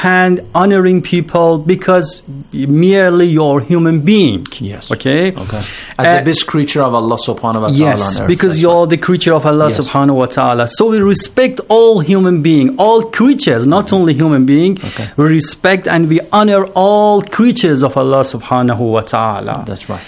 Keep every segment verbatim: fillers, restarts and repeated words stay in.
and honoring people because merely you're a human being. Yes. Okay? Okay. As uh, the best creature of Allah subhanahu wa ta'ala yes, on earth. because you're right. the creature of Allah yes. subhanahu wa ta'ala. So we respect all human beings, all creatures, not mm-hmm. only human beings. Okay. We respect and we honor all creatures of Allah subhanahu wa ta'ala. That's right.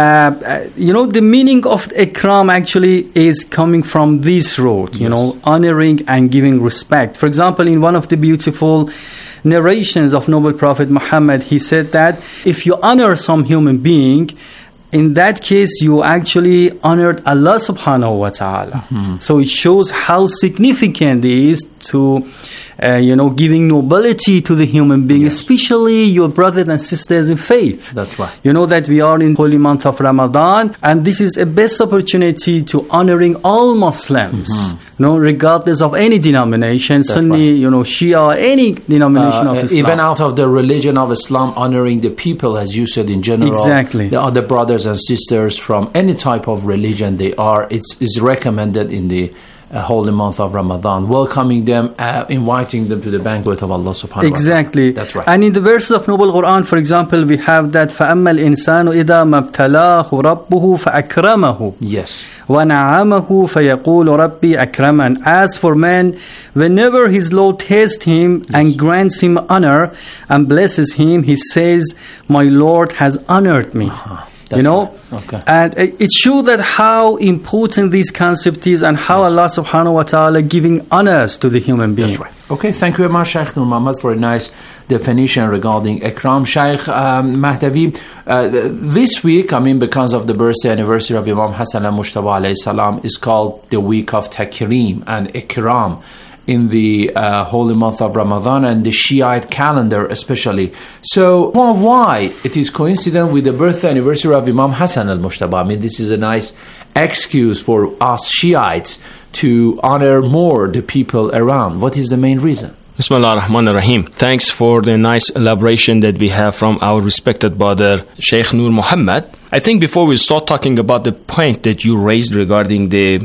Uh, you know, the meaning of ikram actually is coming from this root, you yes. know, honoring and giving respect. For example, in one of the beautiful narrations of Noble Prophet Muhammad, he said that if you honor some human being, in that case, you actually honored Allah subhanahu wa ta'ala. Mm-hmm. So it shows how significant it is to, uh, you know, giving nobility to the human being, yes. especially your brothers and sisters in faith. That's right. You know that we are in holy month of Ramadan, and this is a best opportunity to honoring all Muslims, mm-hmm. you know, regardless of any denomination, That's Sunni, right. you know, Shia, any denomination uh, of Islam. Even out of the religion of Islam, honoring the people, as you said, in general. Exactly. The other brothers and sisters from any type of religion they are, it's is recommended in the uh, holy month of Ramadan, welcoming them, uh, inviting them to the banquet of Allah subhanahu exactly. wa ta'ala. That's right. And in the verses of Noble Quran, for example, we have that فَأَمَّا الْإِنسَانُ إِذَا مَبْتَلَاهُ رَبُّهُ فَأَكْرَمَهُ Yes. وَنَعَمَهُ فَيَقُولُ رَبِّي أَكْرَمَنْ. As for man, whenever his Lord tests him yes. and grants him honor and blesses him, he says, my Lord has honored me. Uh-huh. That's you know, right. okay. and it shows that how important this concept is and how yes. Allah subhanahu wa ta'ala giving honors to the human being. That's right. Okay, thank you very much, Shaykh Nur Muhammad, for a nice definition regarding Ikram. Shaykh um, Mahdavi, uh, this week, I mean, because of the birthday anniversary of Imam Hassan al-Mujtaba alayhi salam, is called the week of Takrim and Ikram in the uh, holy month of Ramadan and the Shiite calendar especially. So well, why it is coincident with the birthday anniversary of Imam Hassan al-Mujtaba? I mean, this is a nice excuse for us Shiites to honor more the people around. What is the main reason? Bismillah ar-Rahman ar-Rahim. Thanks for the nice elaboration that we have from our respected brother Shaykh Nur Muhammad. I think before we start talking about the point that you raised regarding the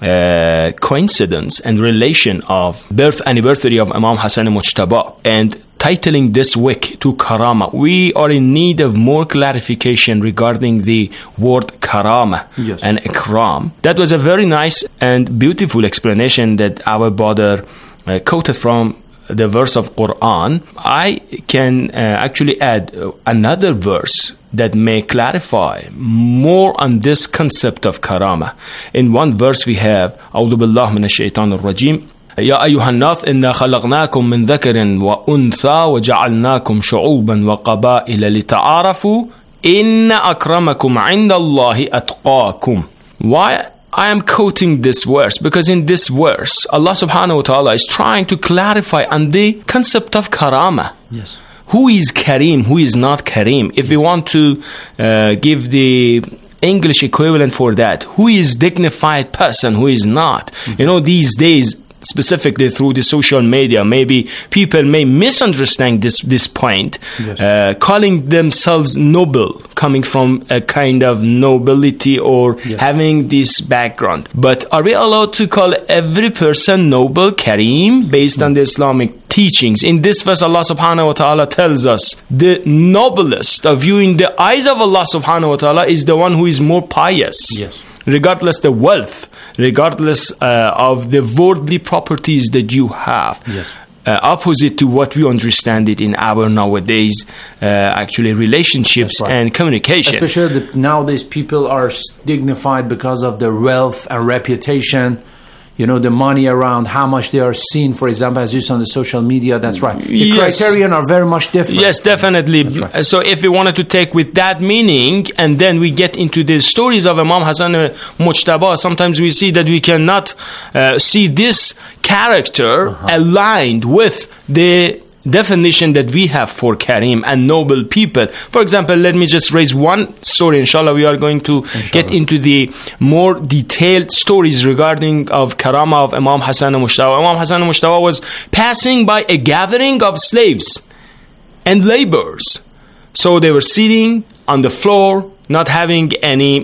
Uh, coincidence and relation of birth anniversary of Imam Hassan al-Mujtaba and titling this week to Karama, we are in need of more clarification regarding the word Karama yes. and Ikram. That was a very nice and beautiful explanation that our brother uh, quoted from the verse of Quran. I can uh, actually add another verse that may clarify more on this concept of karama. In one verse we have أعوذ بالله من الشيطان الرجيم يا أيها الناس إنا خلقناكم من ذكر وأنثى وجعلناكم شعوبا وقبائل لتعارفوا إن أكرمكم عند الله أتقاكم. Why I am quoting this verse? Because in this verse Allah subhanahu wa ta'ala is trying to clarify on the concept of karama. Yes. Who is Kareem? Who is not Kareem? If we want to uh, give the English equivalent for that, who is dignified person? Who is not? Mm-hmm. You know, these days, specifically through the social media, maybe people may misunderstand this this point, yes. uh, calling themselves noble, coming from a kind of nobility or yes. having this background. But are we allowed to call every person noble, Kareem, based mm-hmm. on the Islamic teachings? In this verse, Allah subhanahu wa ta'ala tells us the noblest of you in the eyes of Allah subhanahu wa ta'ala is the one who is more pious. Yes. Regardless the wealth, regardless uh, of the worldly properties that you have. Yes. Uh, opposite to what we understand it in our nowadays uh, actually relationships right. and communication. Especially the, nowadays people are dignified because of their wealth and reputation. You know, the money around, how much they are seen, for example, as you saw on the social media. That's right. The yes. criterion are very much different. Yes, definitely. Right. So if we wanted to take with that meaning, and then we get into the stories of Imam Hassan al-Mujtaba, sometimes we see that we cannot uh, see this character uh-huh. aligned with the definition that we have for Kareem and noble people. For example, let me just raise one story. Inshallah, we are going to Inshallah. get into the more detailed stories regarding of Karama of Imam Hassan al-Mujtaba. Imam Hassan al-Mujtaba was passing by a gathering of slaves and laborers. So they were sitting on the floor, not having any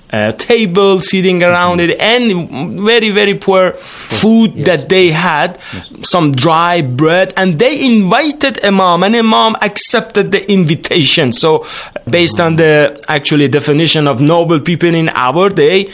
uh, table, sitting around mm-hmm. it, and very, very poor food yes. that they had, yes. some dry bread, and they invited Imam, and Imam accepted the invitation. So, based mm-hmm. on the actually definition of noble people in our day,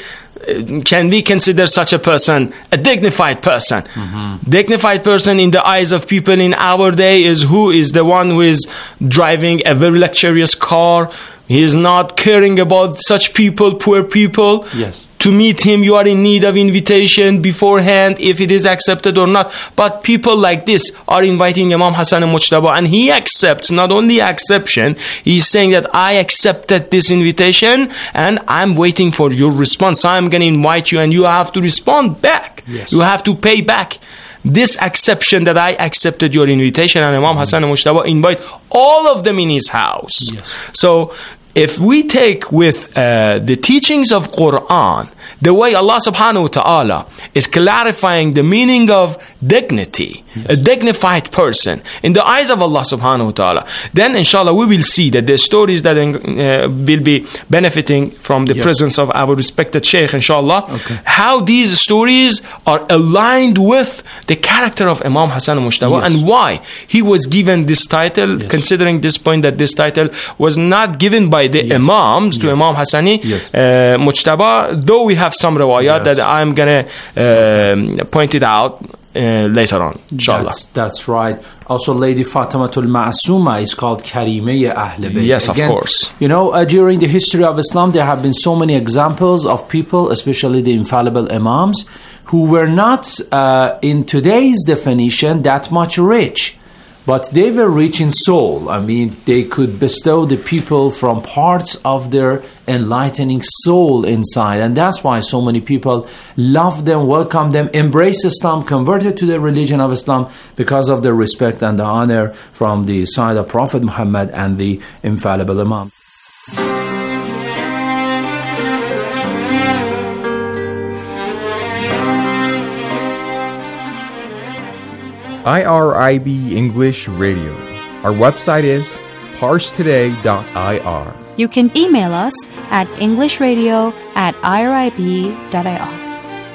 can we consider such a person a dignified person? Mm-hmm. Dignified person in the eyes of people in our day is who is the one who is driving a very luxurious car. He is not caring about such people, poor people. Yes. To meet him, you are in need of invitation beforehand, if it is accepted or not. But people like this are inviting Imam Hassan al-Mujtaba, and he accepts, not only acceptation, he's saying that I accepted this invitation and I'm waiting for your response. I'm going to invite you and you have to respond back. Yes. You have to pay back. This acceptation that I accepted your invitation, and Imam Hassan al-Mujtaba invite all of them in his house. Yes. So if we take with uh, the teachings of Quran, the way Allah subhanahu wa ta'ala is clarifying the meaning of dignity, yes. a dignified person in the eyes of Allah subhanahu wa ta'ala, then inshallah we will see that the stories that uh, will be benefiting from the yes. presence of our respected Shaykh, inshallah, okay. how these stories are aligned with the character of Imam Hassan al-Mujtaba yes. and why he was given this title, yes. considering this point that this title was not given by the yes. Imams to yes. Imam Hassani yes. uh, Mujtaba, though we have some riwayat yes. that I'm going to uh, point it out uh, later on, inshallah. That's, that's right. Also, Lady Fatimatul Ma'asuma is called Karimeh Ahl Bayt. Yes, Again, of course. You know, uh, during the history of Islam, there have been so many examples of people, especially the infallible Imams, who were not, uh, in today's definition, that much rich. But they were rich in soul. I mean, they could bestow the people from parts of their enlightening soul inside. And that's why so many people love them, welcome them, embrace Islam, converted to the religion of Islam because of the respect and the honor from the side of Prophet Muhammad and the infallible Imam. I R I B English Radio. Our website is parse today dot I R. You can email us at englishradio at I R I B dot I R.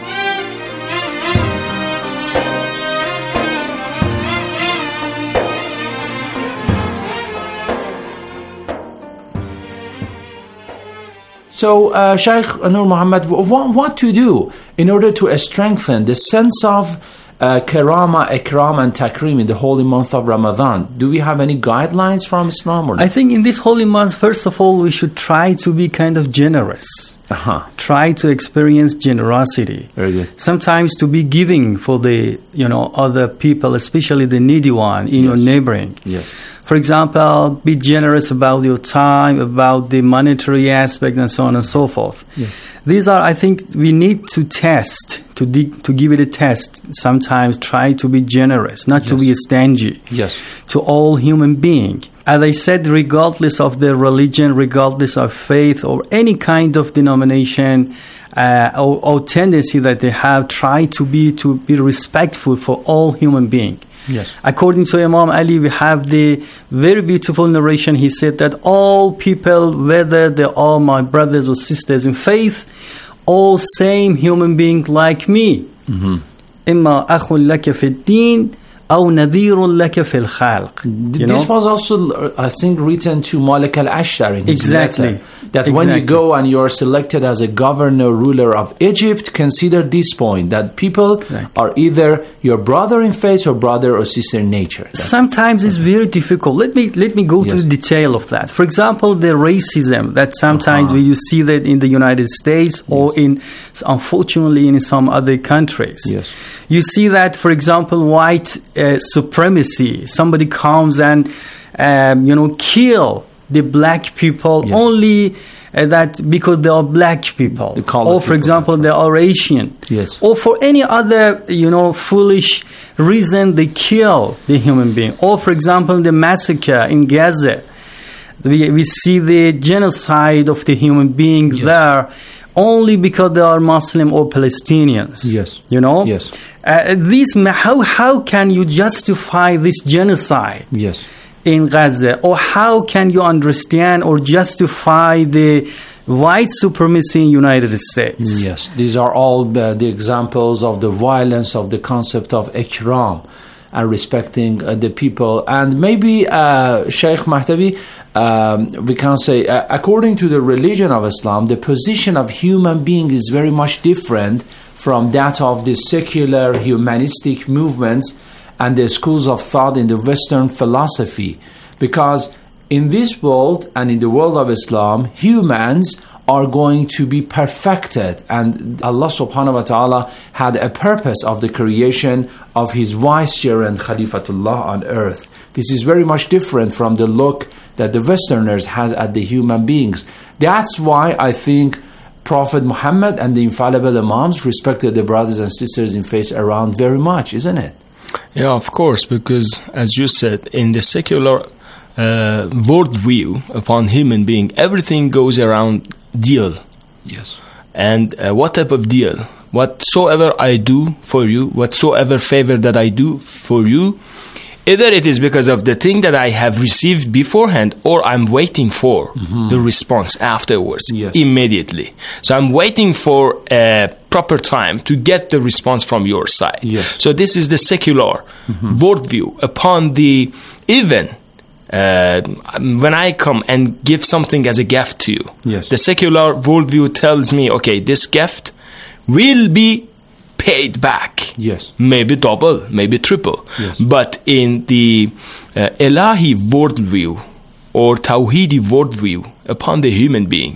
So, uh, Shaykh Nur Muhammad, what, what to do in order to strengthen the sense of Uh, Karama, Ikram and Takrim in the holy month of Ramadan? Do we have any guidelines from Islam or not? I think in this holy month, first of all, we should try to be kind of generous. Uh-huh. Try to experience generosity. Very good. Sometimes to be giving for the, you know, other people, especially the needy one in yes. your neighboring. Yes. For example, be generous about your time, about the monetary aspect, and so on and so forth. Yes. These are, I think, we need to test, to de- to give it a test. Sometimes try to be generous, not yes. to be stingy. Yes. To all human beings. As I said, regardless of their religion, regardless of faith or any kind of denomination uh, or, or tendency that they have, try to be to be respectful for all human beings. Yes. According to Imam Ali, we have the very beautiful narration. He said that all people, whether they are my brothers or sisters in faith, all same human beings like me. إِمَّا أَخٌ لَكَ فِي الدِّينِ أو نذير لك في الخلق. You This know? was also, I think, written to Malik al-Ashtar in his exactly. letter. That exactly. when you go and you are selected as a governor, ruler of Egypt, consider this point, that people exactly. are either your brother in faith or brother or sister in nature. That's sometimes it's very difficult. Let me let me go yes. to the detail of that. For example, the racism that sometimes uh-huh. you see that in the United States yes. or in, unfortunately, in some other countries. Yes. You see that, for example, white uh, supremacy. Somebody comes and, um, you know, kill the black people yes. only uh, that because they are black people. Or, for example, they are Asian. Yes. Or for any other, you know, foolish reason they kill the human being. Or, for example, the massacre in Gaza. We, we see the genocide of the human being yes. there only because they are Muslim or Palestinians. Yes. You know? Yes. Uh, these, how, how can you justify this genocide? Yes. in Gaza? Or how can you understand or justify the white supremacy in United States? Yes, these are all uh, the examples of the violence of the concept of ikram and respecting uh, the people. And maybe, uh, Sheikh Mahdavi, um, we can say, uh, according to the religion of Islam, the position of human being is very much different from that of the secular humanistic movements and the schools of thought in the Western philosophy. Because in this world and in the world of Islam, humans are going to be perfected, and Allah subhanahu wa ta'ala had a purpose of the creation of his vicegerent Khalifatullah on earth. This is very much different from the look that the Westerners has at the human beings. That's why I think Prophet Muhammad and the infallible Imams respected the brothers and sisters in faith around very much, isn't it? Yeah, of course, because as you said, in the secular uh, worldview upon human being, everything goes around deal. Yes. And uh, what type of deal? Whatsoever I do for you, whatsoever favor that I do for you, either it is because of the thing that I have received beforehand, or I'm waiting for mm-hmm. the response afterwards, yes. immediately. So I'm waiting for a proper time to get the response from your side. Yes. So this is the secular mm-hmm. worldview upon the even. Uh, when I come and give something as a gift to you, yes. the secular worldview tells me, okay, this gift will be paid back. Yes. Maybe double, maybe triple. Yes. But in the uh, Ilahi worldview or Tawhidi worldview upon the human being,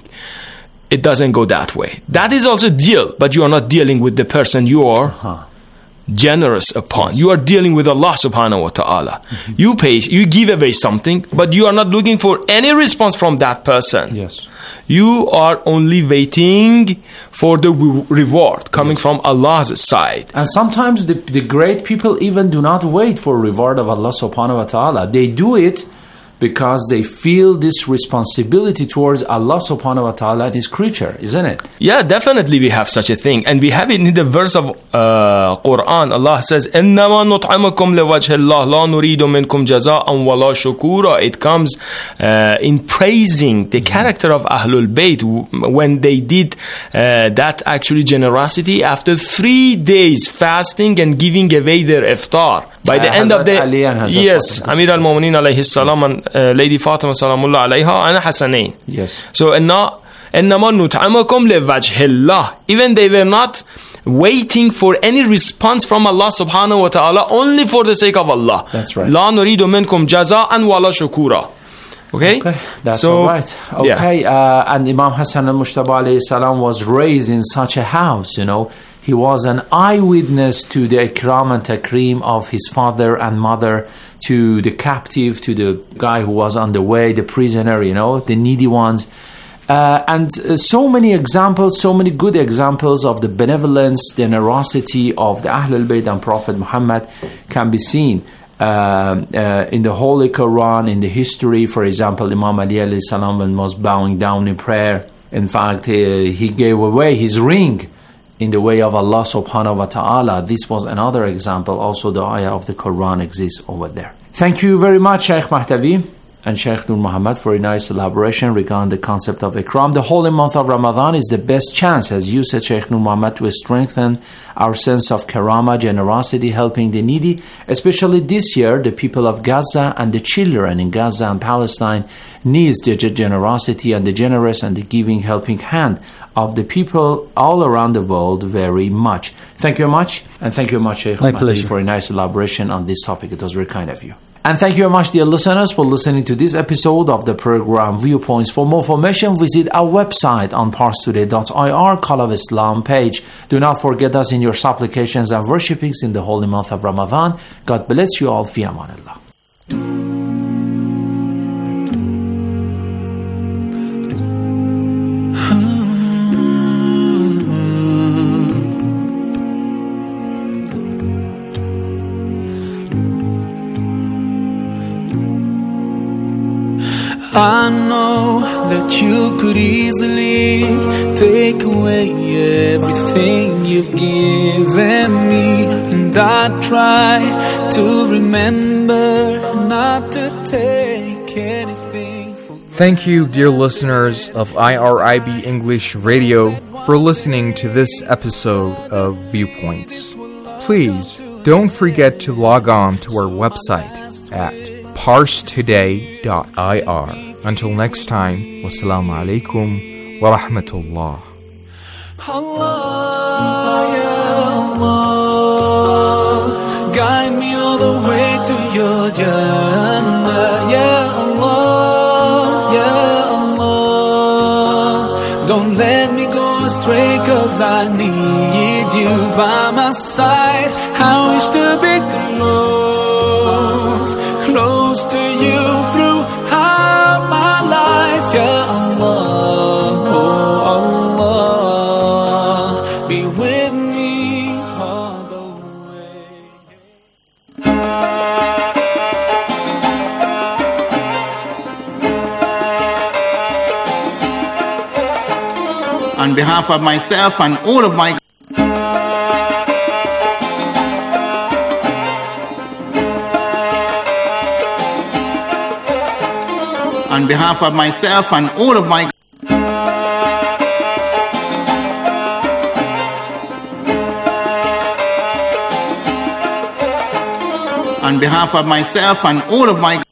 it doesn't go that way. That is also deal, but you are not dealing with the person you are uh-huh. generous upon. Yes. You are dealing with Allah subhanahu wa ta'ala. Mm-hmm. You pay, you give away something, but you are not looking for any response from that person. Yes. You are only waiting for the re- reward coming yes. from Allah's side. And sometimes the, the great people even do not wait for reward of Allah subhanahu wa ta'ala. They do it because they feel this responsibility towards Allah subhanahu wa ta'ala and his creature, isn't it? Yeah, definitely we have such a thing. And we have it in the verse of uh, Quran. Allah says, إِنَّمَا نُطْعِمُكُمْ لِوَجْهِ اللَّهِ لَا نُرِيدُ مِنْكُمْ جَزَاءً وَلَا شُكُورًا. It comes uh, in praising the character of Ahlul Bayt when they did uh, that actually generosity after three days fasting and giving away their iftar. By the uh, end of the yes, Amir al-Mu'minin alayhi salam and uh, Lady Fatima salamullah alayha and Hasanain. Yes. So inna innama nut'amukum liwajhillah. Even they were not waiting for any response from Allah subhanahu wa ta'ala, only for the sake of Allah. That's right. La nuridu minkum jaza'an wala shukura. Okay? Okay, that's so, all right. Okay, yeah. uh, and Imam Hassan al-Mushtaba alayhi salam was raised in such a house, you know. He was an eyewitness to the ikram and takrim of his father and mother, to the captive, to the guy who was on the way, the prisoner, you know, the needy ones. Uh, and uh, so many examples, so many good examples of the benevolence, generosity of the Ahlul Bayt and Prophet Muhammad can be seen uh, uh, in the Holy Quran, in the history. For example, Imam Ali alayhi salam, when was bowing down in prayer, in fact, he, he gave away his ring in the way of Allah subhanahu wa ta'ala. This was another example. Also the ayah of the Quran exists over there. Thank you very much, Shaykh Mahdavi and Shaykh Nur Muhammad, for a nice elaboration regarding the concept of ikram. The holy month of Ramadan is the best chance, as you said, Shaykh Nur Muhammad, to strengthen our sense of karama, generosity, helping the needy. Especially this year, the people of Gaza and the children in Gaza and Palestine needs the generosity and the generous and the giving, helping hand of the people all around the world very much. Thank you very much, and thank you very much, Shaykh Mahdavi, for a nice elaboration on this topic. It was very kind of you. And thank you very much, dear listeners, for listening to this episode of the program Viewpoints. For more information, visit our website on pars today dot I R, Call of Islam page. Do not forget us in your supplications and worshipings in the holy month of Ramadan. God bless you all. Fi amanillah. I know that you could easily take away everything you've given me, and I try to remember not to take anything for Thank you, dear listeners of I R I B English Radio, for listening to this episode of Viewpoints. Please don't forget to log on to our website at parse today dot I R. Until next time, wassalamu alaikum wa rahmatullah. Allah, ya Allah, guide me all the way to your Jannah, ya Allah, ya Allah. Don't let me go astray, cause I need you by my side. I wish to be close, close to you throughout my life, ya Allah, oh Allah, be with me all the way. On behalf of myself and all of my on behalf of myself and all of my on behalf of myself and all of my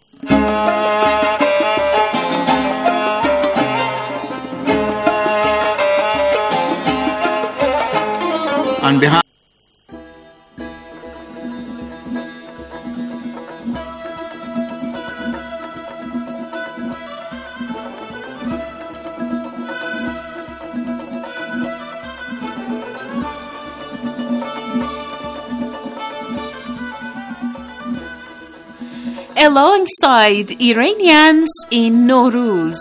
on behalf alongside Iranians in Nowruz.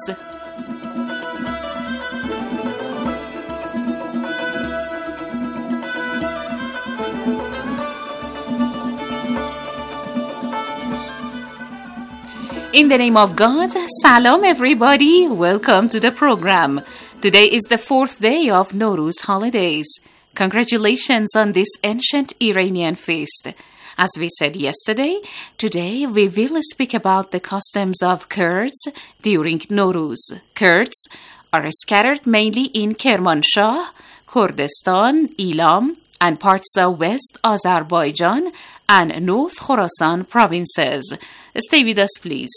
In the name of God, Salam everybody, welcome to the program. Today is the fourth day of Nowruz holidays. Congratulations on this ancient Iranian feast. As we said yesterday, today we will speak about the customs of Kurds during Nowruz. Kurds are scattered mainly in Kermanshah, Kurdistan, Ilam, and parts of West Azerbaijan and North Khorasan provinces. Stay with us, please.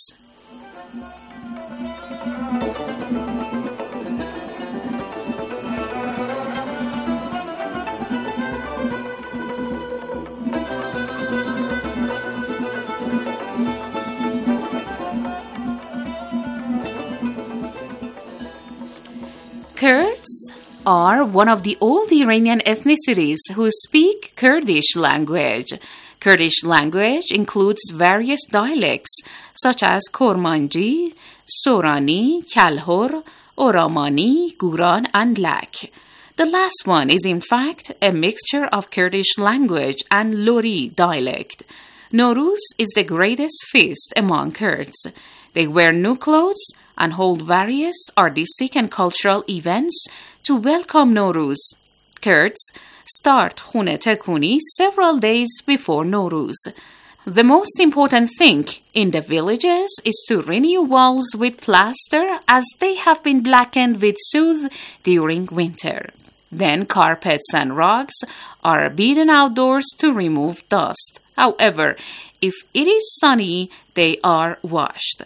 Kurds are one of the old Iranian ethnicities who speak Kurdish language. Kurdish language includes various dialects such as Kormanji, Sorani, Kalhor, Oramani, Guran, and Lak. The last one is in fact a mixture of Kurdish language and Lori dialect. Nowruz is the greatest feast among Kurds. They wear new clothes and hold various artistic and cultural events to welcome Nowruz. Kurds start Khune Tekuni several days before Nowruz. The most important thing in the villages is to renew walls with plaster as they have been blackened with soot during winter. Then carpets and rugs are beaten outdoors to remove dust. However, if it is sunny, they are washed.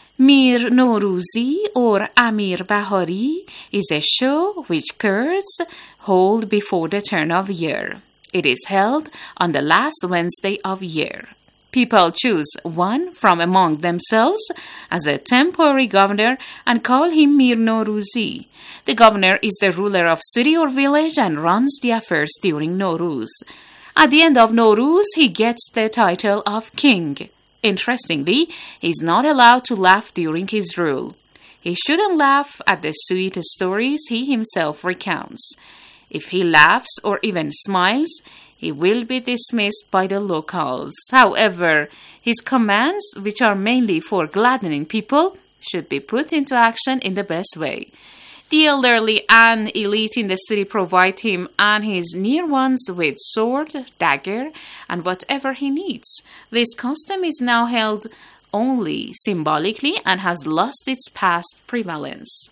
Mir Nowruzi or Amir Bahari is a show which Kurds hold before the turn of year. It is held on the last Wednesday of year. People choose one from among themselves as a temporary governor and call him Mir Nowruzi. The governor is the ruler of city or village and runs the affairs during Nowruz. At the end of Nowruz, he gets the title of king. Interestingly, he is not allowed to laugh during his rule. He shouldn't laugh at the sweet stories he himself recounts. If he laughs or even smiles, he will be dismissed by the locals. However, his commands, which are mainly for gladdening people, should be put into action in the best way. The elderly and elite in the city provide him and his near ones with sword, dagger, and whatever he needs. This custom is now held only symbolically and has lost its past prevalence.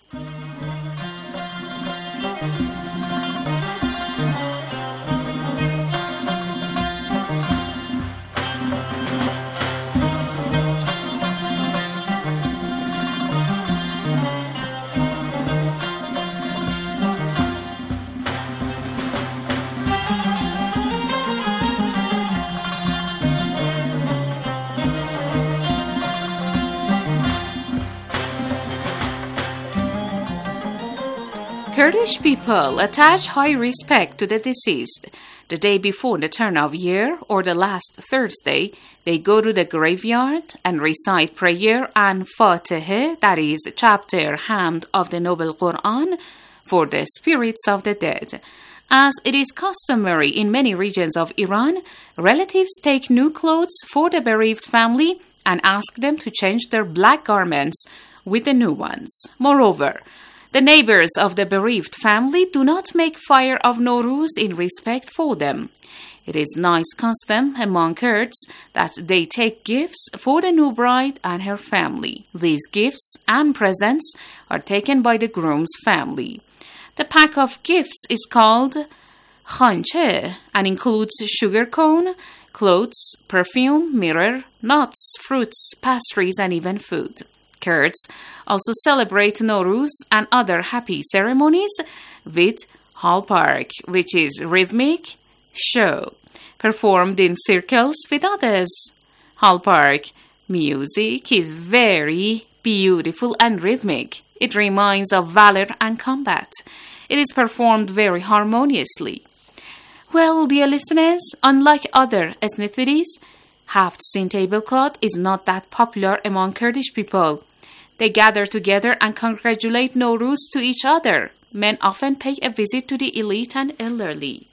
Kurdish people attach high respect to the deceased. The day before the turn of year or the last Thursday, they go to the graveyard and recite prayer and Fatiha, that is, chapter Hamd of the Noble Quran, for the spirits of the dead. As it is customary in many regions of Iran, relatives take new clothes for the bereaved family and ask them to change their black garments with the new ones. Moreover, the neighbors of the bereaved family do not make fire of Nowruz in respect for them. It is nice custom among Kurds that they take gifts for the new bride and her family. These gifts and presents are taken by the groom's family. The pack of gifts is called khanche and includes sugar cone, clothes, perfume, mirror, nuts, fruits, pastries, and even food. Kurds also celebrate Nowruz and other happy ceremonies with halpark, which is rhythmic show, performed in circles with others. Halpark music is very beautiful and rhythmic. It reminds of valor and combat. It is performed very harmoniously. Well, dear listeners, unlike other ethnicities, Haft-Sin tablecloth is not that popular among Kurdish people. They gather together and congratulate Nowruz to each other. Men often pay a visit to the elite and elderly.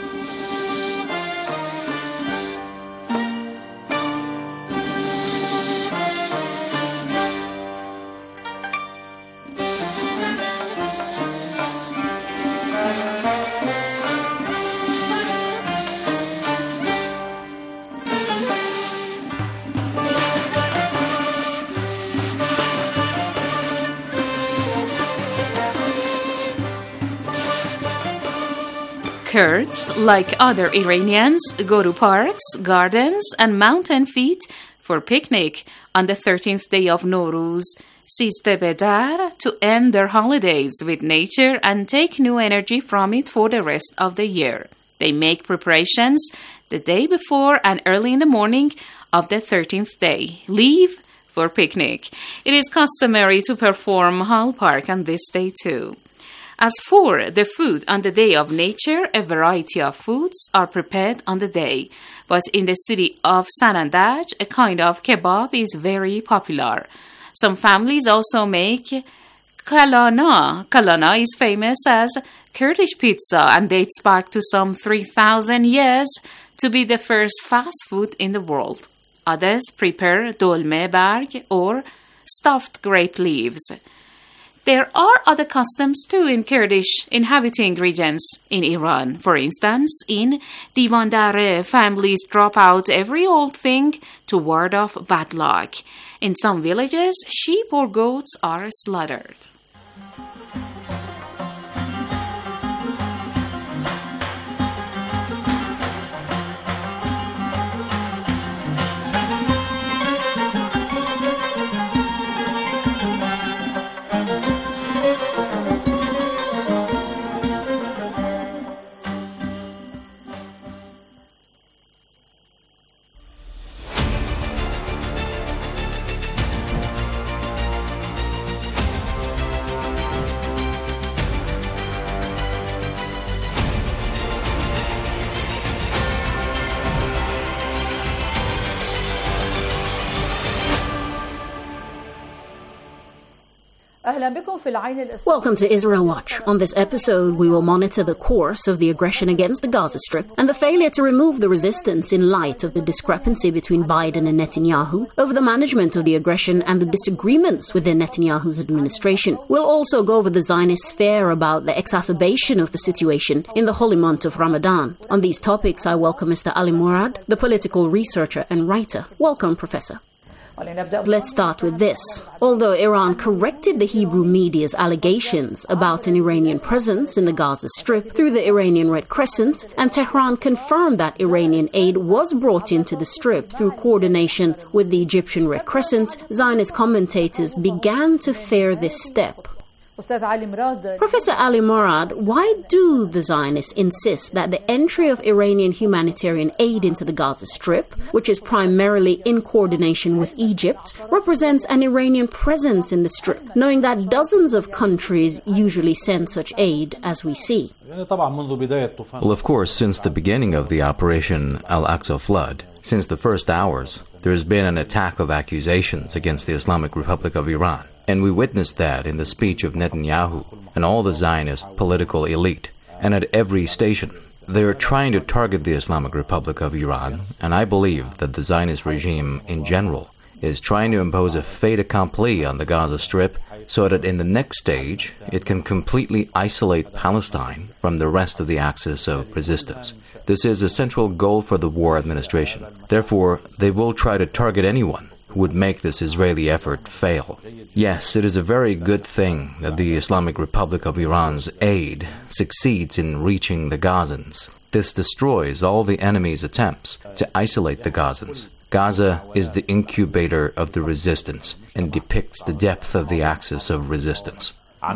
Kurds, like other Iranians, go to parks, gardens, and mountain feet for picnic on the thirteenth day of Nowruz, Siste Bedar, to end their holidays with nature and take new energy from it for the rest of the year. They make preparations the day before and early in the morning of the thirteenth day. Leave for picnic. It is customary to perform halpark on this day too. As for the food on the day of nature, a variety of foods are prepared on the day. But in the city of Sanandaj, a kind of kebab is very popular. Some families also make kalana. Kalana is famous as Kurdish pizza and dates back to some three thousand years to be the first fast food in the world. Others prepare dolme berg or stuffed grape leaves. There are other customs too in Kurdish inhabiting regions in Iran. For instance, in Divandare, families drop out every old thing to ward off bad luck. In some villages, sheep or goats are slaughtered. Welcome to Israel Watch. On this episode, we will monitor the course of the aggression against the Gaza Strip and the failure to remove the resistance in light of the discrepancy between Biden and Netanyahu over the management of the aggression and the disagreements within Netanyahu's administration. We'll also go over the Zionist fear about the exacerbation of the situation in the holy month of Ramadan. On these topics, I welcome Mister Ali Murad, the political researcher and writer. Welcome, Professor. Let's start with this. Although Iran corrected the Hebrew media's allegations about an Iranian presence in the Gaza Strip through the Iranian Red Crescent, and Tehran confirmed that Iranian aid was brought into the Strip through coordination with the Egyptian Red Crescent, Zionist commentators began to fear this step. Professor Ali Morad, why do the Zionists insist that the entry of Iranian humanitarian aid into the Gaza Strip, which is primarily in coordination with Egypt, represents an Iranian presence in the Strip, knowing that dozens of countries usually send such aid, as we see? Well, of course, since the beginning of the Operation Al-Aqsa Flood, since the first hours, there has been an attack of accusations against the Islamic Republic of Iran. And we witnessed that in the speech of Netanyahu and all the Zionist political elite. And at every station, they are trying to target the Islamic Republic of Iran. And I believe that the Zionist regime in general is trying to impose a fait accompli on the Gaza Strip so that in the next stage, it can completely isolate Palestine from the rest of the axis of resistance. This is a central goal for the war administration. Therefore, they will try to target anyone who would make this Israeli effort fail. Yes, it is a very good thing that the Islamic Republic of Iran's aid succeeds in reaching the Gazans. This destroys all the enemy's attempts to isolate the Gazans. Gaza is the incubator of the resistance and depicts the depth of the axis of resistance.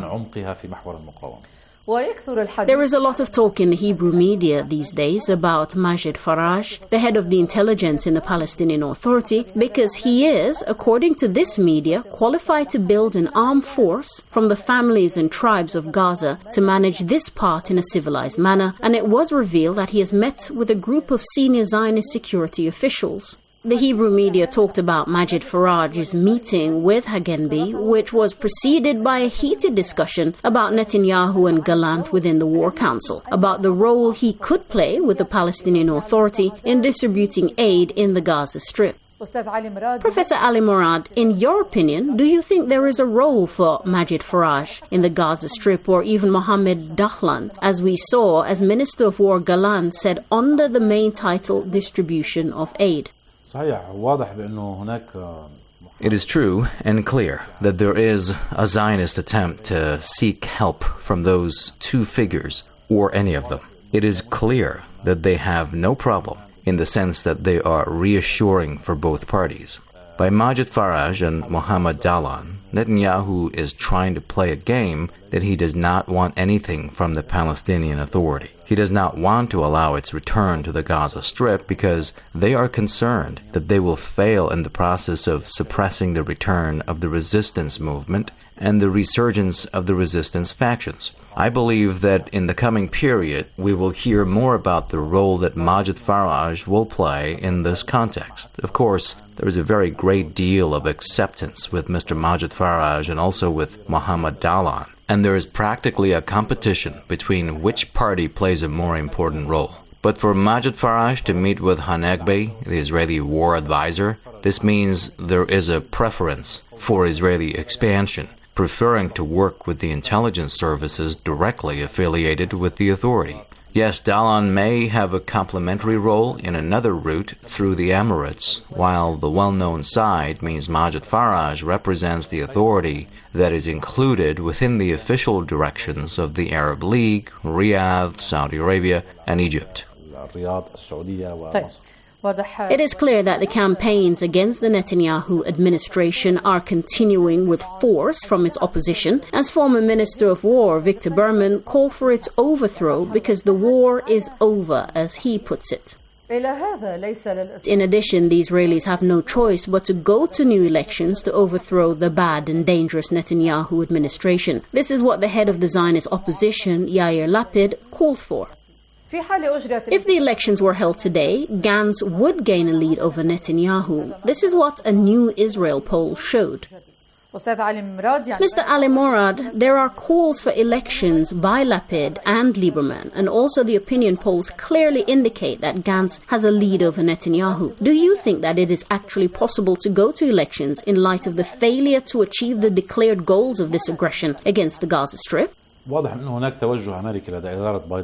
There is a lot of talk in the Hebrew media these days about Majid Faraj, the head of the intelligence in the Palestinian Authority, because he is, according to this media, qualified to build an armed force from the families and tribes of Gaza to manage this part in a civilized manner, and it was revealed that he has met with a group of senior Zionist security officials. The Hebrew media talked about Majid Faraj's meeting with Hagenbi, which was preceded by a heated discussion about Netanyahu and Gallant within the War Council, about the role he could play with the Palestinian Authority in distributing aid in the Gaza Strip. Professor Ali Morad, in your opinion, do you think there is a role for Majid Faraj in the Gaza Strip, or even Mohammed Dahlan, as we saw as Minister of War Gallant said under the main title Distribution of Aid? It is true and clear that there is a Zionist attempt to seek help from those two figures, or any of them. It is clear that they have no problem, in the sense that they are reassuring for both parties. By Majid Faraj and Mohammed Dahlan, Netanyahu is trying to play a game that he does not want anything from the Palestinian Authority. He does not want to allow its return to the Gaza Strip because they are concerned that they will fail in the process of suppressing the return of the resistance movement and the resurgence of the resistance factions. I believe that in the coming period, we will hear more about the role that Majid Faraj will play in this context. Of course, there is a very great deal of acceptance with Mister Majid Faraj and also with Mohammed Dahlan. And there is practically a competition between which party plays a more important role. But for Majid Faraj to meet with Hanegbi, the Israeli war advisor, this means there is a preference for Israeli expansion, preferring to work with the intelligence services directly affiliated with the authority. Yes, Dahlan may have a complementary role in another route through the Emirates, while the well-known side means Majid Faraj represents the authority that is included within the official directions of the Arab League, Riyadh, Saudi Arabia, and Egypt. It is clear that the campaigns against the Netanyahu administration are continuing with force from its opposition, as former Minister of War Victor Berman called for its overthrow because the war is over, as he puts it. In addition, the Israelis have no choice but to go to new elections to overthrow the bad and dangerous Netanyahu administration. This is what the head of the Zionist opposition, Yair Lapid, called for. If the elections were held today, Gantz would gain a lead over Netanyahu. This is what a new Israel poll showed. Mister Ali Morad, there are calls for elections by Lapid and Lieberman, and also the opinion polls clearly indicate that Gantz has a lead over Netanyahu. Do you think that it is actually possible to go to elections in light of the failure to achieve the declared goals of this aggression against the Gaza Strip?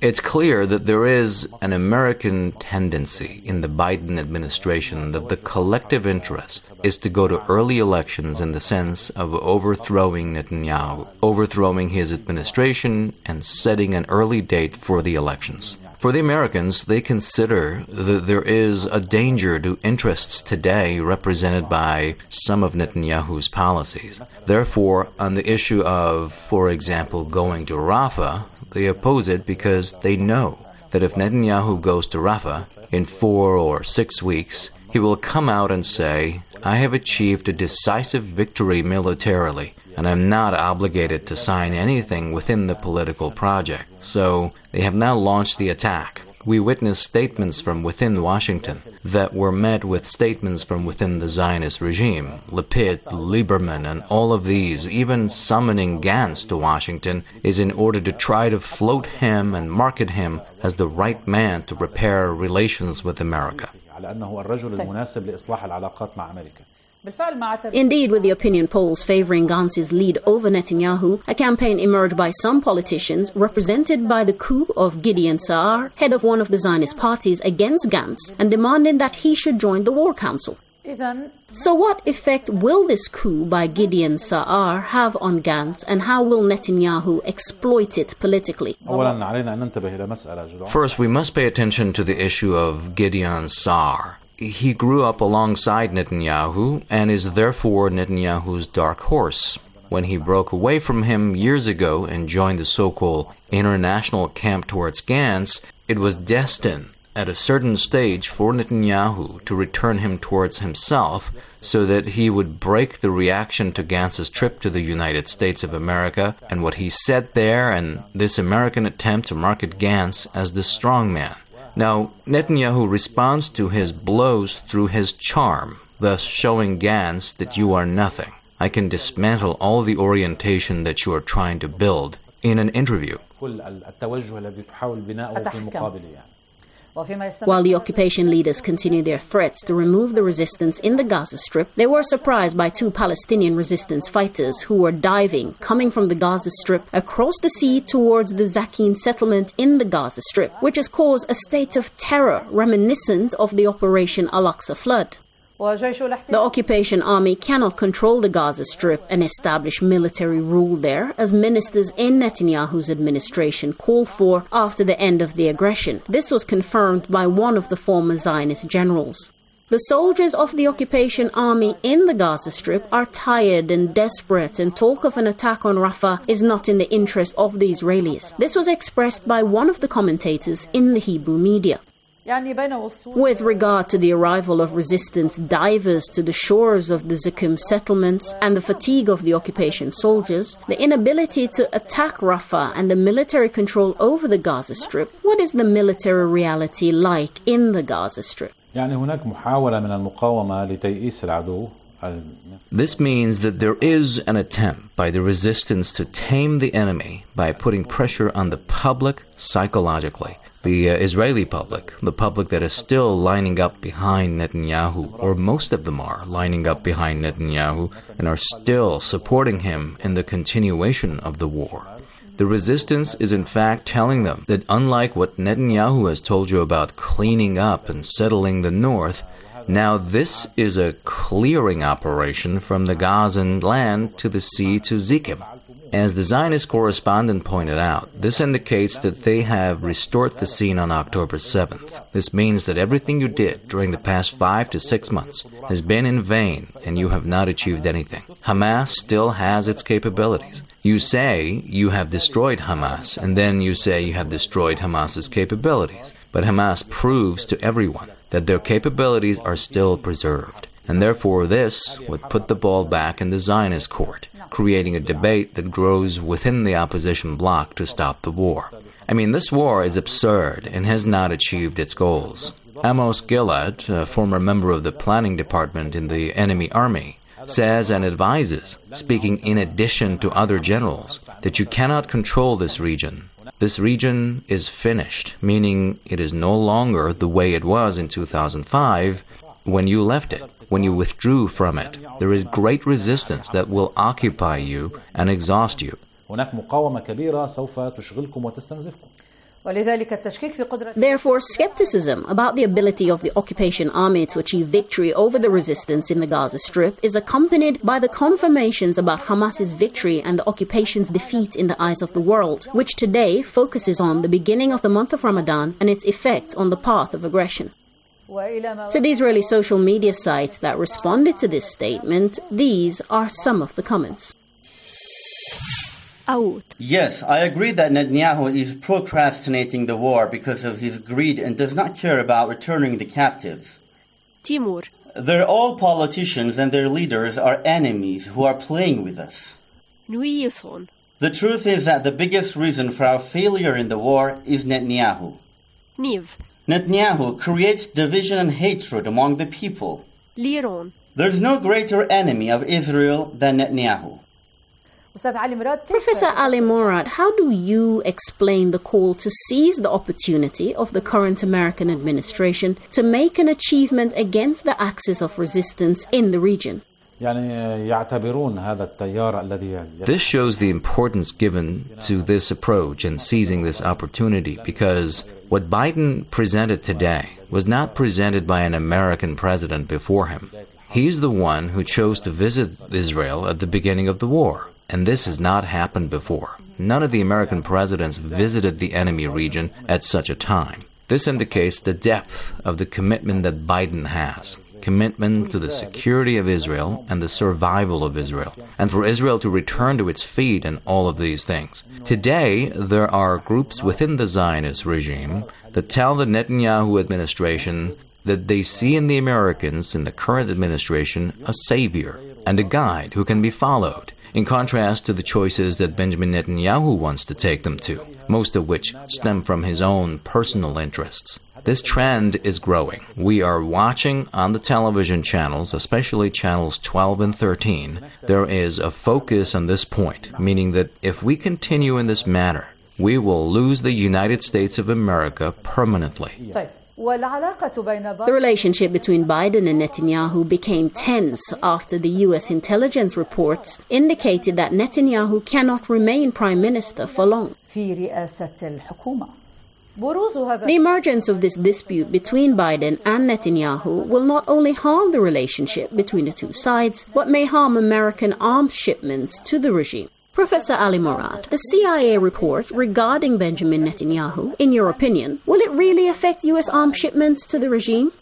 It's clear that there is an American tendency in the Biden administration that the collective interest is to go to early elections in the sense of overthrowing Netanyahu, overthrowing his administration, and setting an early date for the elections. For the Americans, they consider that there is a danger to interests today represented by some of Netanyahu's policies. Therefore, on the issue of, for example, going to Rafah, they oppose it because they know that if Netanyahu goes to Rafah in four or six weeks, he will come out and say, I have achieved a decisive victory militarily, and I'm not obligated to sign anything within the political project. So they have now launched the attack. We witnessed statements from within Washington that were met with statements from within the Zionist regime. Lapid, Lieberman, and all of these, even summoning Gantz to Washington, is in order to try to float him and market him as the right man to repair relations with America. Indeed, with the opinion polls favoring Gantz's lead over Netanyahu, a campaign emerged by some politicians represented by the coup of Gideon Sa'ar, head of one of the Zionist parties, against Gantz and demanding that he should join the War Council. So what effect will this coup by Gideon Sa'ar have on Gantz, and how will Netanyahu exploit it politically? First, we must pay attention to the issue of Gideon Sa'ar. He grew up alongside Netanyahu and is therefore Netanyahu's dark horse. When he broke away from him years ago and joined the so-called international camp towards Gantz, it was destined at a certain stage for Netanyahu to return him towards himself so that he would break the reaction to Gantz's trip to the United States of America and what he said there, and this American attempt to market Gantz as the strong man. Now, Netanyahu responds to his blows through his charm, thus showing Gantz that you are nothing. I can dismantle all the orientation that you are trying to build in an interview. While the occupation leaders continue their threats to remove the resistance in the Gaza Strip, they were surprised by two Palestinian resistance fighters who were diving, coming from the Gaza Strip across the sea towards the Zakin settlement in the Gaza Strip, which has caused a state of terror reminiscent of the Operation Al-Aqsa flood. The occupation army cannot control the Gaza Strip and establish military rule there, as ministers in Netanyahu's administration called for after the end of the aggression. This was confirmed by one of the former Zionist generals. The soldiers of the occupation army in the Gaza Strip are tired and desperate, and talk of an attack on Rafah is not in the interest of the Israelis. This was expressed by one of the commentators in the Hebrew media. With regard to the arrival of resistance divers to the shores of the Zakim settlements and the fatigue of the occupation soldiers, the inability to attack Rafah and the military control over the Gaza Strip, what is the military reality like in the Gaza Strip? This means that there is an attempt by the resistance to tame the enemy by putting pressure on the public psychologically. The uh, Israeli public, the public that is still lining up behind Netanyahu, or most of them are lining up behind Netanyahu and are still supporting him in the continuation of the war. The resistance is in fact telling them that unlike what Netanyahu has told you about cleaning up and settling the north, now this is a clearing operation from the Gazan land to the sea to Zikim. As the Zionist correspondent pointed out, this indicates that they have restored the scene on October seventh. This means that everything you did during the past five to six months has been in vain and you have not achieved anything. Hamas still has its capabilities. You say you have destroyed Hamas, and then you say you have destroyed Hamas's capabilities. But Hamas proves to everyone that their capabilities are still preserved. And therefore this would put the ball back in the Zionist court, creating a debate that grows within the opposition bloc to stop the war. I mean, this war is absurd and has not achieved its goals. Amos Gilad, a former member of the planning department in the enemy army, says and advises, speaking in addition to other generals, that you cannot control this region. This region is finished, meaning it is no longer the way it was in two thousand five when you left it. When you withdrew from it, there is great resistance that will occupy you and exhaust you. Therefore, skepticism about the ability of the occupation army to achieve victory over the resistance in the Gaza Strip is accompanied by the confirmations about Hamas's victory and the occupation's defeat in the eyes of the world, which today focuses on the beginning of the month of Ramadan and its effect on the path of aggression. To the Israeli social media sites that responded to this statement, these are some of the comments. Yes, I agree that Netanyahu is procrastinating the war because of his greed and does not care about returning the captives. Timur. They're all politicians and their leaders are enemies who are playing with us. The truth is that the biggest reason for our failure in the war is Netanyahu. Niv. Netanyahu creates division and hatred among the people. Liron. There's no greater enemy of Israel than Netanyahu. Professor Ali Morad, how do you explain the call to seize the opportunity of the current American administration to make an achievement against the axis of resistance in the region? This shows the importance given to this approach and seizing this opportunity, because what Biden presented today was not presented by an American president before him. He's the one who chose to visit Israel at the beginning of the war. And this has not happened before. None of the American presidents visited the enemy region at such a time. This indicates the depth of the commitment that Biden has. Commitment to the security of Israel and the survival of Israel, and for Israel to return to its feet and all of these things. Today, there are groups within the Zionist regime that tell the Netanyahu administration that they see in the Americans, in the current administration, a savior and a guide who can be followed, in contrast to the choices that Benjamin Netanyahu wants to take them to, most of which stem from his own personal interests. This trend is growing. We are watching on the television channels, especially channels twelve and thirteen, there is a focus on this point, meaning that if we continue in this manner, we will lose the United States of America permanently. The relationship between Biden and Netanyahu became tense after the U S intelligence reports indicated that Netanyahu cannot remain prime minister for long. The emergence of this dispute between Biden and Netanyahu will not only harm the relationship between the two sides, but may harm American arms shipments to the regime. Professor Ali Morad, the C I A report regarding Benjamin Netanyahu, in your opinion, will it really affect U S arms shipments to the regime?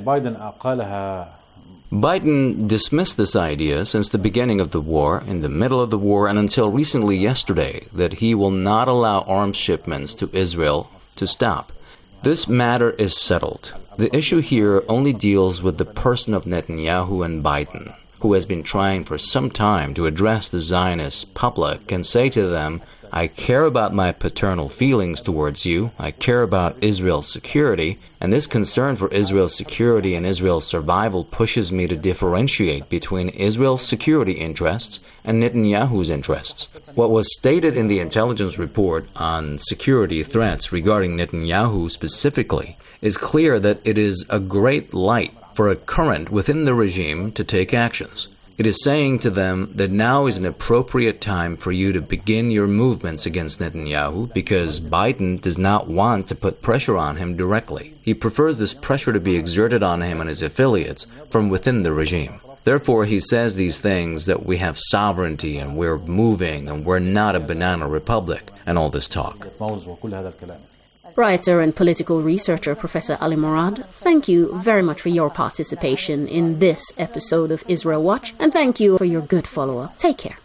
Biden dismissed this idea since the beginning of the war, in the middle of the war, and until recently yesterday, that he will not allow arms shipments to Israel to stop. This matter is settled. The issue here only deals with the person of Netanyahu and Biden, who has been trying for some time to address the Zionist public and say to them, I care about my paternal feelings towards you, I care about Israel's security, and this concern for Israel's security and Israel's survival pushes me to differentiate between Israel's security interests and Netanyahu's interests. What was stated in the intelligence report on security threats regarding Netanyahu specifically is clear that it is a great light for a current within the regime to take actions. It is saying to them that now is an appropriate time for you to begin your movements against Netanyahu, because Biden does not want to put pressure on him directly. He prefers this pressure to be exerted on him and his affiliates from within the regime. Therefore, he says these things that we have sovereignty and we're moving and we're not a banana republic and all this talk. Writer and political researcher Professor Ali Morad, thank you very much for your participation in this episode of Israel Watch, and thank you for your good follow-up. Take care.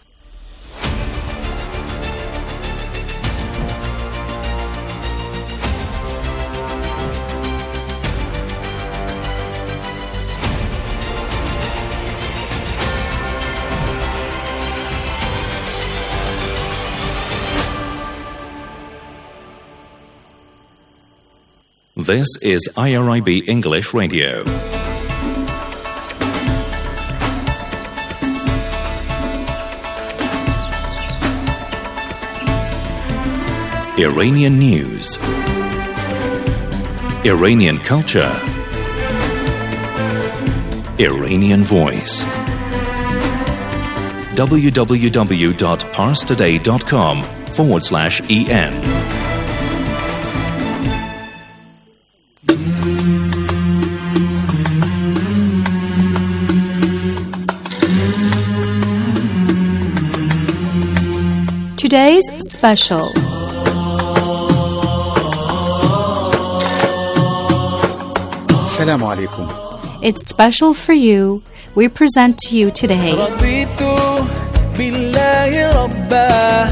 This is I R I B English Radio. Iranian news, Iranian culture, Iranian voice. www.parstoday.com forward slash EN. today's special. Assalamu alaikum. It's special for you. We present to you today رضيت بالله ربا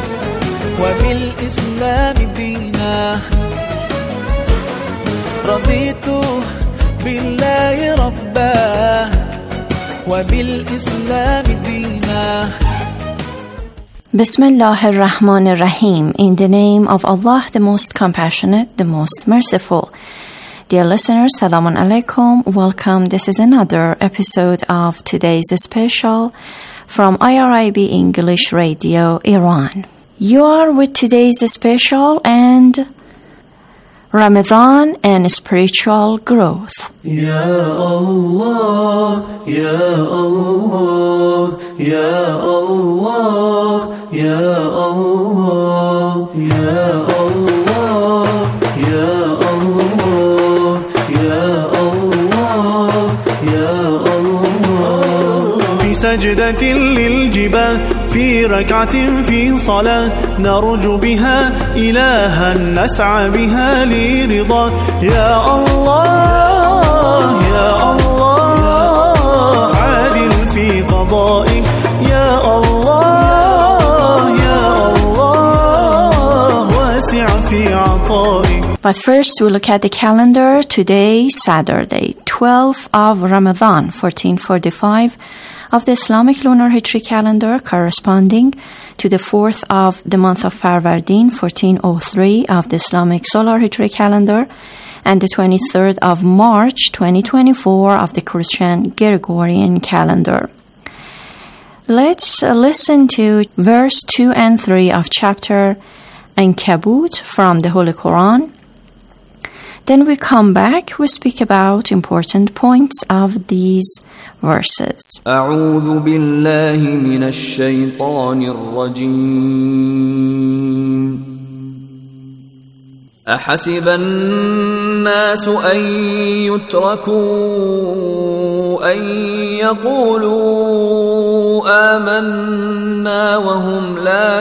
وبالإسلام دينا رضيت بالله ربا وبالإسلام دينا Bismillah ar-Rahman ar-Rahim. In the name of Allah, the most compassionate, the most merciful. Dear listeners, Salamun Alaikum. Welcome. This is another episode of today's special from I R I B English Radio, Iran. You are with today's special and Ramadan and spiritual growth. Ya Allah, Ya Allah, Ya Allah, Ya Allah, Ya Allah, Ya Allah, Ya Allah, Ya Allah. في سجدة للجبال في ركعة في صلاة نرجو بها إلها نسعى بها لرضا يا الله يا الله عادل في قضائك يا الله يا الله واسع في عطائك. But first we look at the calendar. Today, Saturday, twelfth of Ramadan, fourteen forty-five of the Islamic lunar Hijri calendar, corresponding to the fourth of the month of Farvardin, fourteen oh three of the Islamic solar Hijri calendar, and the twenty-third of March, twenty twenty-four of the Christian Gregorian calendar. Let's listen to verse two and three of chapter Ankabut from the Holy Quran. Then we come back, we speak about important points of these verses. أعوذ بالله من الشيطان الرجيم أحسب الناس أن يتركوا أن يقولوا آمنا وهم لا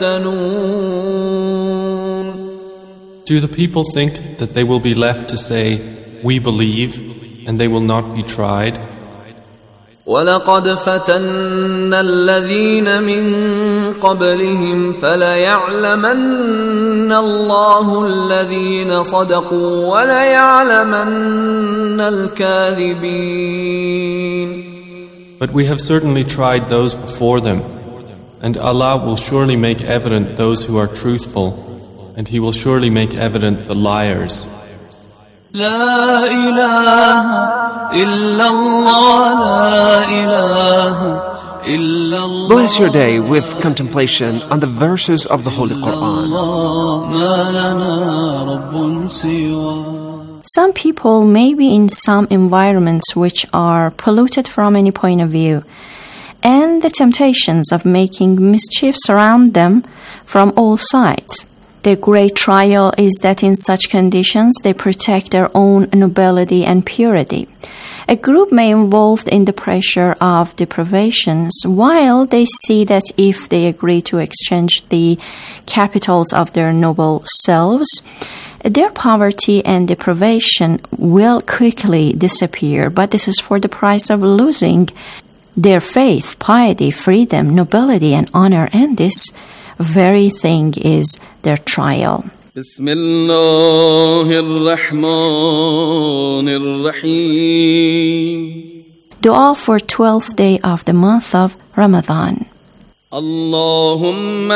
يفتنون. Do the people think that they will be left to say, "We believe," and they will not be tried? وَلَقَدْ فَتَنَّا الَّذِينَ مِن قَبْلِهِمْ فَلَيَعْلَمَنَّ اللَّهُ الَّذِينَ صَدَقُوا وَلَيَعْلَمَنَّ الْكَاذِبِينَ. But we have certainly tried those before them, and Allah will surely make evident those who are truthful, and He will surely make evident the liars. لا إله إلا الله لا إله إلا الله. Bless your day with contemplation on the verses of the Holy Quran. ما لنا رب سوى. Some people may be in some environments which are polluted from any point of view, and the temptations of making mischief surround them from all sides. The great trial is that in such conditions they protect their own nobility and purity. A group may be involved in the pressure of deprivations, while they see that if they agree to exchange the capitals of their noble selves, their poverty and deprivation will quickly disappear. But this is for the price of losing their faith, piety, freedom, nobility, and honor, and this very thing is their trial. بسم الله الرحمن الرحيم. Dua for twelfth day of the month of Ramadan. اللهم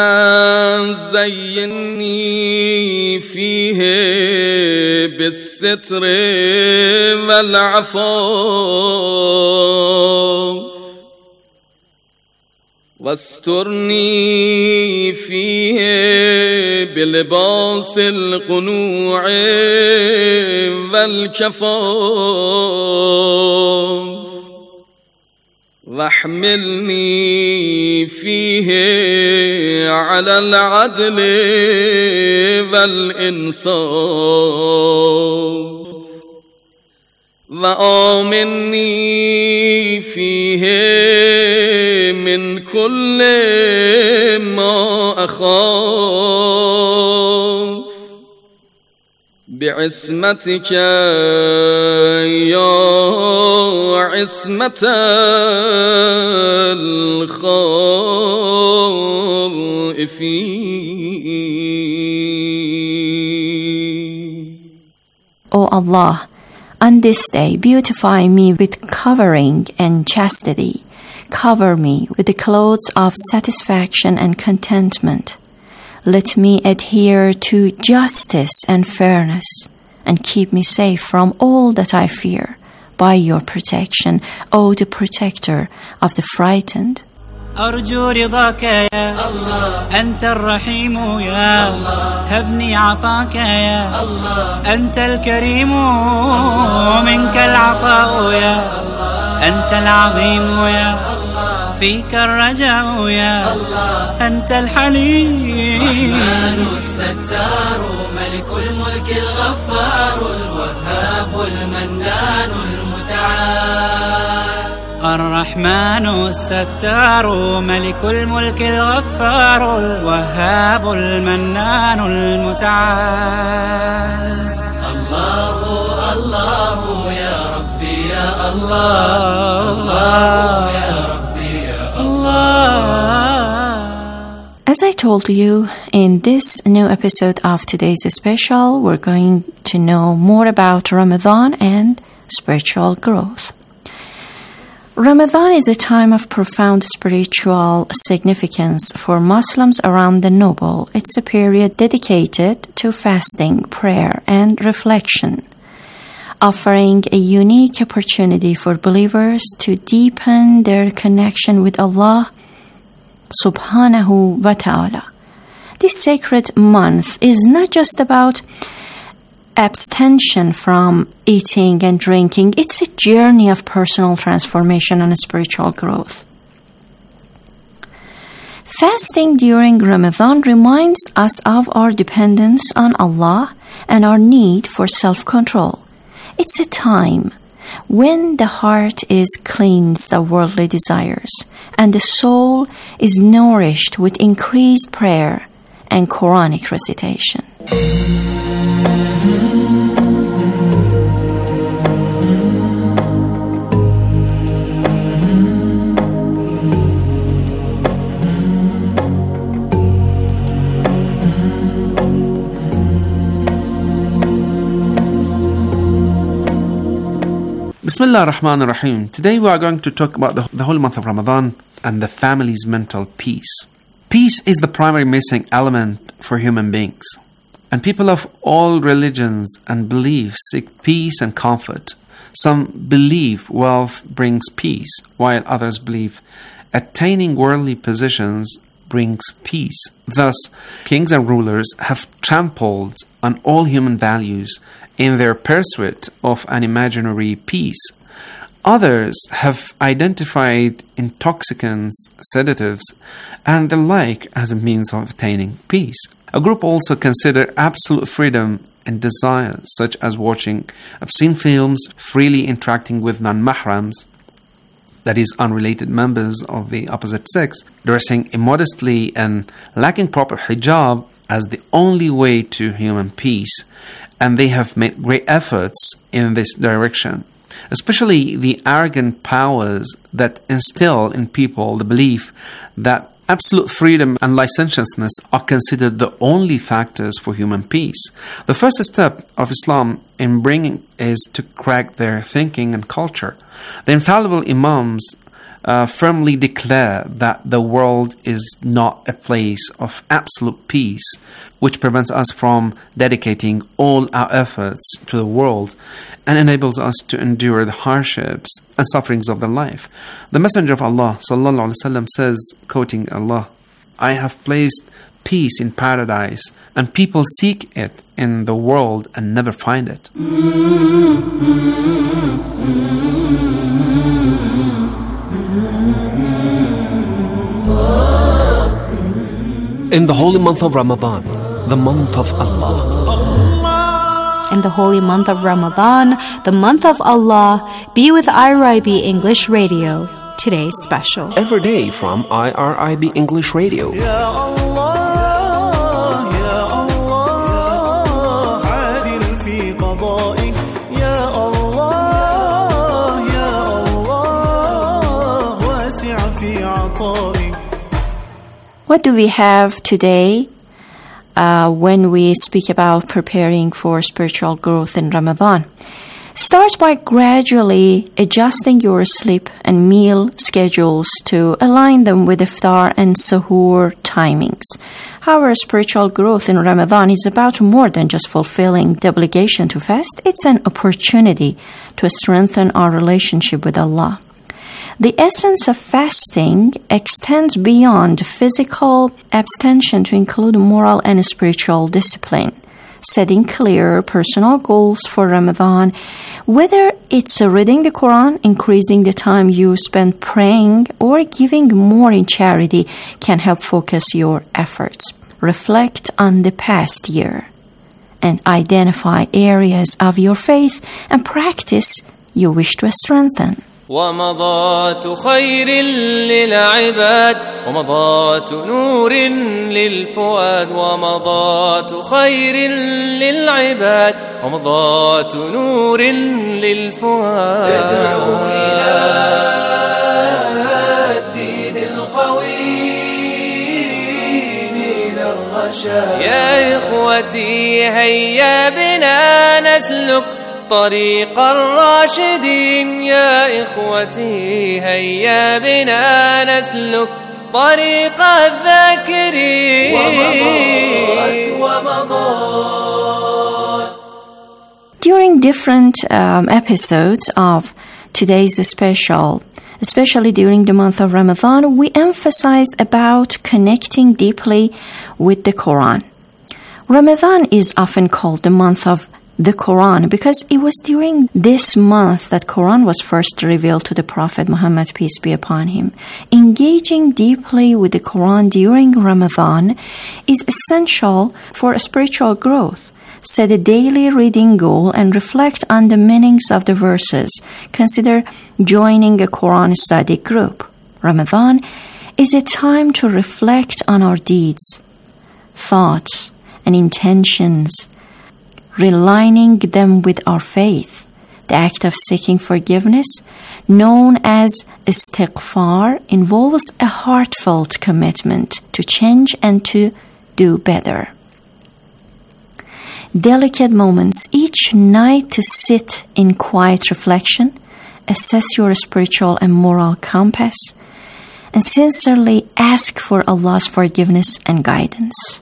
زيني فيه بالستر والعفو واسترني فيه بلباس القنوع والكفاف واحملني فيه على العدل والإنصاف وآمني فيه من كل ما أخاف بعصمتك يا عصمة الخائفين. O Allah, on this day beautify me with covering and chastity. Cover me with the clothes of satisfaction and contentment. Let me adhere to justice and fairness, and keep me safe from all that I fear by your protection, O the protector of the frightened. أرجو رضاك يا الله أنت الرحيم يا الله هبني عطاك يا الله أنت الكريم منك العطاء يا الله أنت العظيم يا الله فيك الرجاء يا الله أنت الحليم الرحمن الستار ملك الملك الغفار الوهاب المنان المتعال الرحمن الستار ملك الملك الغفار الوهاب المنان المتعال. الله الله يا ربي يا الله الله يا ربي يا الله. As I told you, in this new episode of today's special, we're going to know more about Ramadan and spiritual growth. Ramadan is a time of profound spiritual significance for Muslims around the globe. It's a period dedicated to fasting, prayer, and reflection, offering a unique opportunity for believers to deepen their connection with Allah subhanahu wa ta'ala. This sacred month is not just about abstention from eating and drinking. It's a journey of personal transformation and spiritual growth. Fasting during Ramadan reminds us of our dependence on Allah and our need for self-control. It's a time when the heart is cleansed of worldly desires and the soul is nourished with increased prayer and Quranic recitation. Bismillah ar-Rahman ar-Rahim. Today we are going to talk about the, the whole month of Ramadan and the family's mental peace. Peace is the primary missing element for human beings. And people of all religions and beliefs seek peace and comfort. Some believe wealth brings peace, while others believe attaining worldly positions brings peace. Thus, kings and rulers have trampled on all human values in their pursuit of an imaginary peace. Others have identified intoxicants, sedatives, and the like as a means of attaining peace. A group also consider absolute freedom and desires, such as watching obscene films, freely interacting with non-mahrams, that is, unrelated members of the opposite sex, dressing immodestly and lacking proper hijab as the only way to human peace, and they have made great efforts in this direction. Especially the arrogant powers that instill in people the belief that absolute freedom and licentiousness are considered the only factors for human peace. The first step of Islam in bringing is to crack their thinking and culture. The infallible Imams uh, firmly declare that the world is not a place of absolute peace, which prevents us from dedicating all our efforts to the world and enables us to endure the hardships and sufferings of the life. The Messenger of Allah sallallahu alaihi wasallam says, quoting Allah, "I have placed peace in paradise, and people seek it in the world and never find it." In the holy month of Ramadan, the month of Allah. In the holy month of Ramadan, the month of Allah, be with I R I B English Radio. today's special. Every day from I R I B English Radio. What do we have today uh, when we speak about preparing for spiritual growth in Ramadan? Start by gradually adjusting your sleep and meal schedules to align them with iftar and suhoor timings. However, spiritual growth in Ramadan is about more than just fulfilling the obligation to fast. It's an opportunity to strengthen our relationship with Allah. The essence of fasting extends beyond physical abstention to include moral and spiritual discipline. Setting clear personal goals for Ramadan, whether it's reading the Quran, increasing the time you spend praying, or giving more in charity, can help focus your efforts. Reflect on the past year and identify areas of your faith and practice you wish to strengthen. ومضات خير للعباد ومضات نور للفؤاد ومضات خير للعباد ومضات نور للفؤاد تدعو إلى الدين القويم إلى الرشاد يا إخوتي هيا بنا نسلك طريق الراشدين يا إخوتي هيا بنا نسلك طريق الذاكرين ومضات. During different um, episodes of today's special, especially during the month of Ramadan, we emphasized about connecting deeply with the Quran. Ramadan is often called the month of the Quran because it was during this month that Quran was first revealed to the Prophet Muhammad, peace be upon him. Engaging deeply with the Quran during Ramadan is essential for spiritual growth. Set a daily reading goal and reflect on the meanings of the verses. Consider joining a Quran study group. Ramadan is a time to reflect on our deeds, thoughts, and intentions, realigning them with our faith. The act of seeking forgiveness, known as istighfar, involves a heartfelt commitment to change and to do better. Delicate moments each night to sit in quiet reflection, assess your spiritual and moral compass, and sincerely ask for Allah's forgiveness and guidance.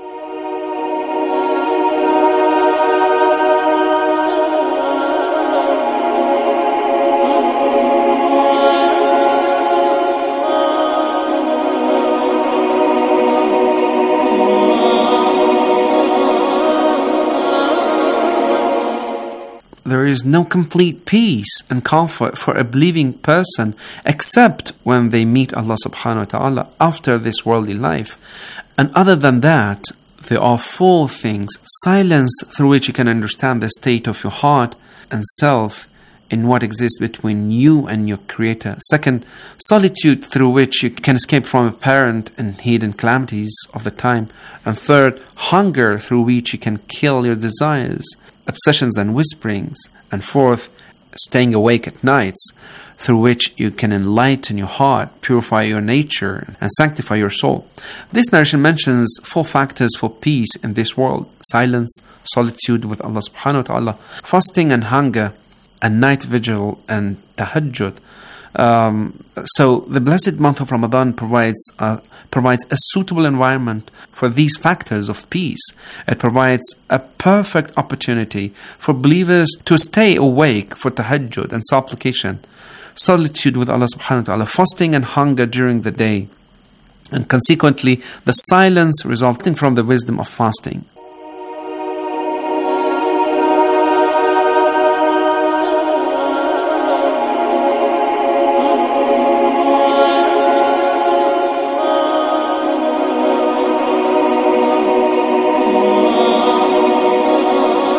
There is no complete peace and comfort for a believing person except when they meet Allah subhanahu wa ta'ala after this worldly life. And other than that, there are four things. Silence, through which you can understand the state of your heart and self in what exists between you and your Creator. Second, solitude, through which you can escape from apparent and hidden calamities of the time. And third, hunger, through which you can kill your desires, obsessions and whisperings. And fourth, staying awake at nights, through which you can enlighten your heart, purify your nature, and sanctify your soul. This narration mentions four factors for peace in this world: silence, solitude with Allah subhanahu wa ta'ala, fasting and hunger, and night vigil and tahajjud. Um, so the blessed month of Ramadan provides uh, provides a suitable environment for these factors of peace. It provides a perfect opportunity for believers to stay awake for tahajjud and supplication, solitude with Allah subhanahu wa ta'ala, fasting and hunger during the day, and consequently the silence resulting from the wisdom of fasting.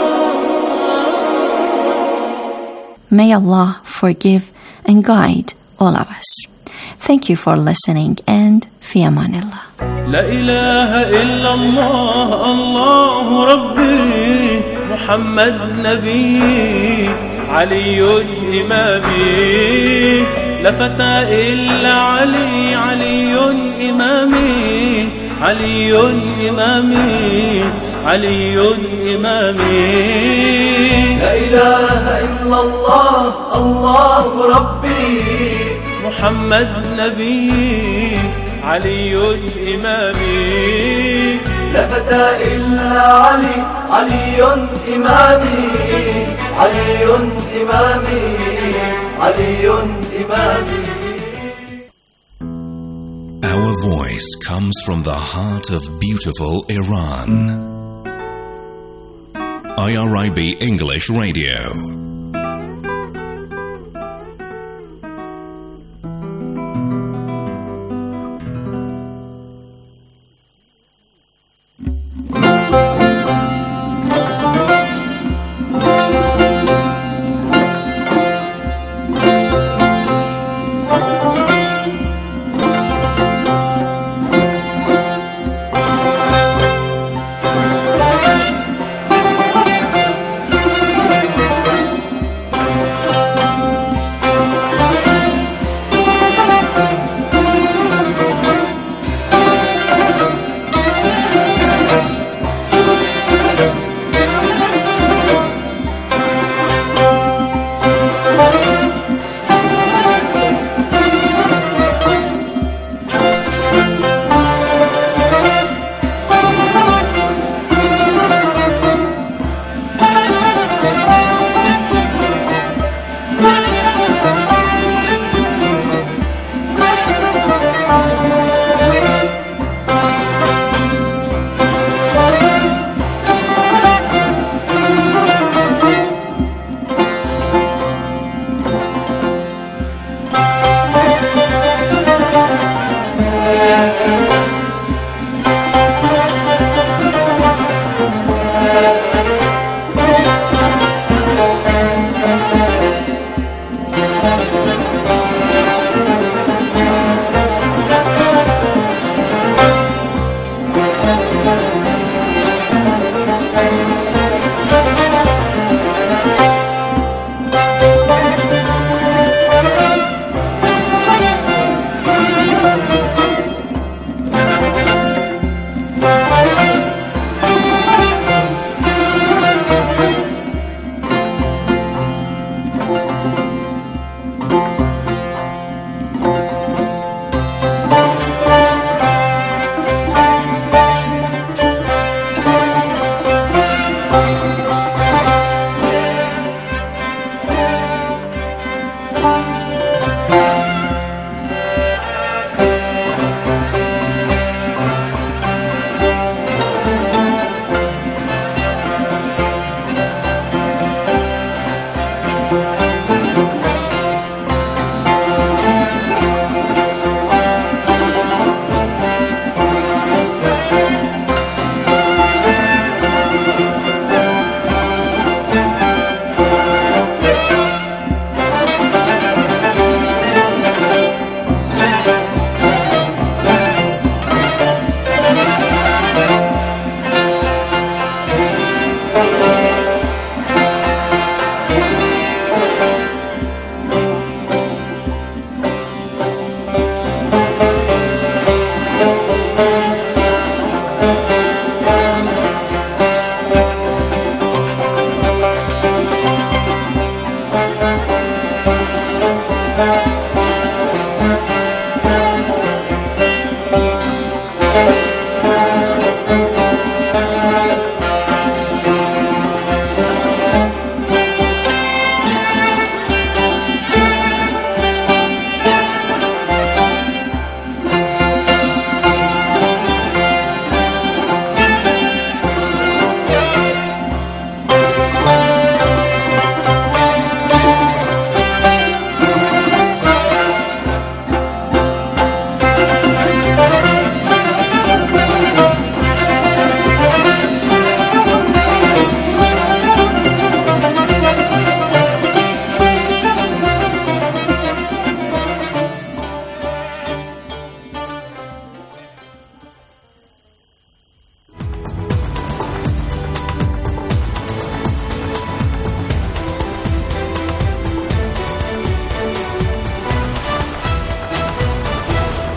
May Allah forgive and guide all of us. Thank you for listening and fi amanillah. لا إله إلا الله الله ربي محمد نبي علي إمامي لا فتى إلا علي علي إمامي علي إمامي علي إمامي لا إله إلا الله الله ربي محمد نبي علي إمامي لا فتى إلا علي علي إمامي علي إمامي علي إمامي. Our voice comes from the heart of beautiful Iran. I R I B English Radio.